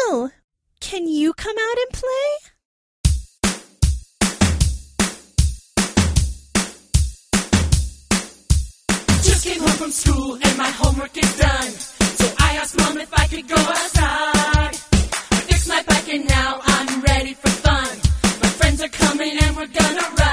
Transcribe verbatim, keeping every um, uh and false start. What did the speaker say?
Oh, can you come out and play? Just came home from school and my homework is done. So I asked Mom if I could go outside. I fixed my bike and now I'm ready for fun. My friends are coming and we're gonna ride.